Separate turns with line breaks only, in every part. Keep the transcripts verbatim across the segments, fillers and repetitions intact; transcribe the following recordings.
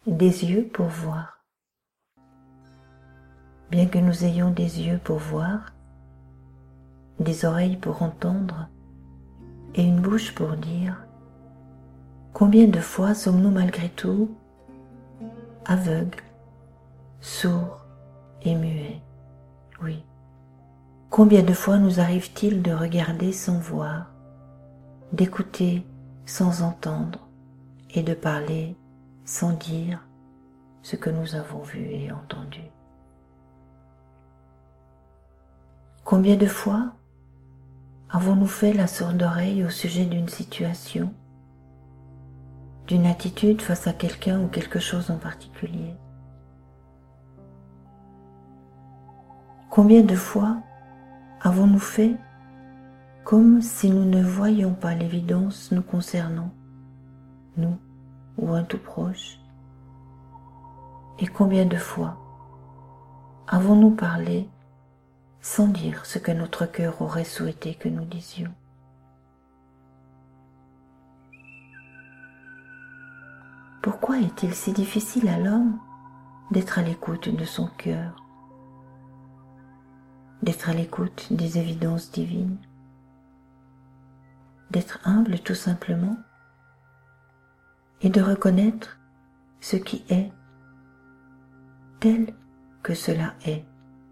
des yeux pour voir. Bien que nous ayons des yeux pour voir, des oreilles pour entendre et une bouche pour dire, combien de fois sommes-nous malgré tout aveugles, sourds et muets? Oui. Combien de fois nous arrive-t-il de regarder sans voir, d'écouter sans entendre et de parler sans dire ce que nous avons vu et entendu? Combien de fois avons-nous fait la sourde oreille au sujet d'une situation, d'une attitude face à quelqu'un ou quelque chose en particulier? Combien de fois avons-nous fait comme si nous ne voyions pas l'évidence nous concernant, nous ou un tout proche? Et combien de fois avons-nous parlé sans dire ce que notre cœur aurait souhaité que nous disions? Pourquoi est-il si difficile à l'homme d'être à l'écoute de son cœur, d'être à l'écoute des évidences divines, d'être humble tout simplement et de reconnaître ce qui est tel que cela est?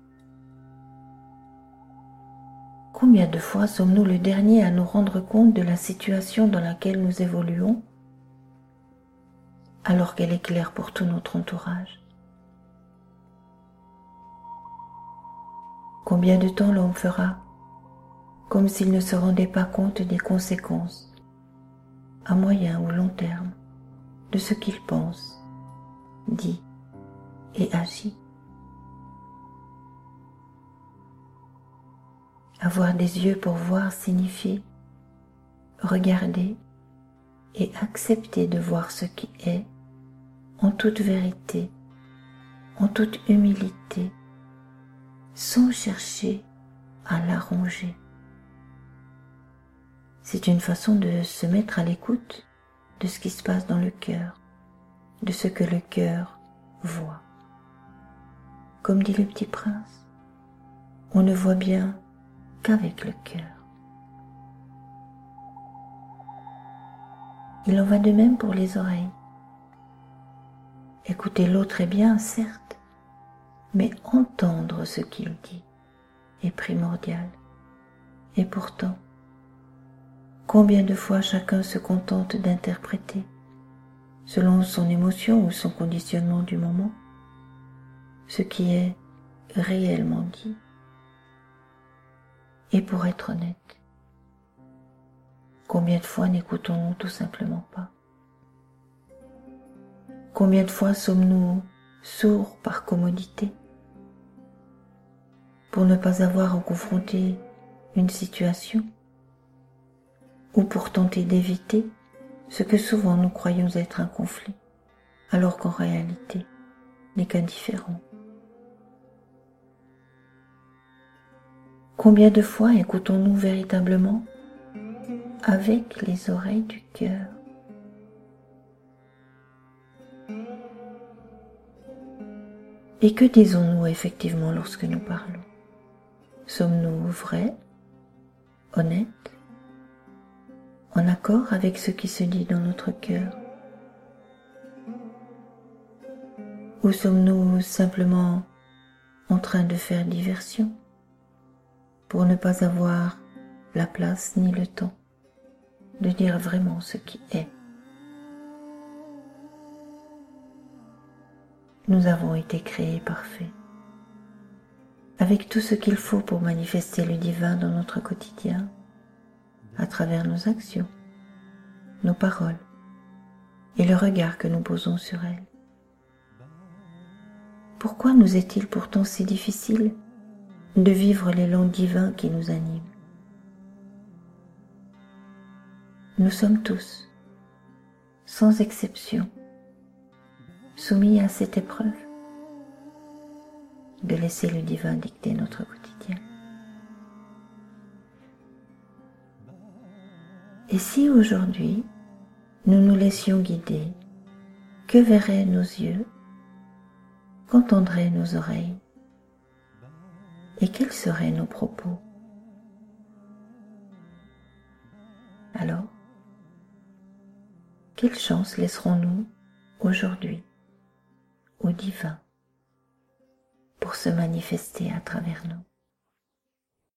Combien de fois sommes-nous le dernier à nous rendre compte de la situation dans laquelle nous évoluons alors qu'elle est claire pour tout notre entourage? Combien de temps l'homme fera comme s'il ne se rendait pas compte des conséquences, à moyen ou long terme, de ce qu'il pense, dit et agit? Avoir des yeux pour voir signifie regarder et accepter de voir ce qui est en toute vérité, en toute humilité, sans chercher à l'arranger. C'est une façon de se mettre à l'écoute de ce qui se passe dans le cœur, de ce que le cœur voit. Comme dit le petit prince, on ne voit bien qu'avec le cœur. Il en va de même pour les oreilles. Écouter l'autre est bien, certes, mais entendre ce qu'il dit est primordial. Et pourtant, combien de fois chacun se contente d'interpréter, selon son émotion ou son conditionnement du moment, ce qui est réellement dit? Et pour être honnête, combien de fois n'écoutons-nous tout simplement pas? Combien de fois sommes-nous sourds par commodité, pour ne pas avoir à confronter une situation, ou pour tenter d'éviter ce que souvent nous croyons être un conflit, alors qu'en réalité n'est qu'un différend? Combien de fois écoutons-nous véritablement avec les oreilles du cœur? Et que disons-nous effectivement lorsque nous parlons? Sommes-nous vrais, honnêtes, en accord avec ce qui se dit dans notre cœur? Ou sommes-nous simplement en train de faire diversion pour ne pas avoir la place ni le temps de dire vraiment ce qui est? Nous avons été créés parfaits, avec tout ce qu'il faut pour manifester le divin dans notre quotidien, à travers nos actions, nos paroles et le regard que nous posons sur elles. Pourquoi nous est-il pourtant si difficile de vivre l'élan divin qui nous anime? Nous sommes tous, sans exception, soumis à cette épreuve de laisser le divin dicter notre quotidien. Et si aujourd'hui nous nous laissions guider Que verraient nos yeux? Qu'entendraient nos oreilles? Et quels seraient nos propos? Alors, quelle chance laisserons-nous aujourd'hui au divin pour se manifester à travers nous?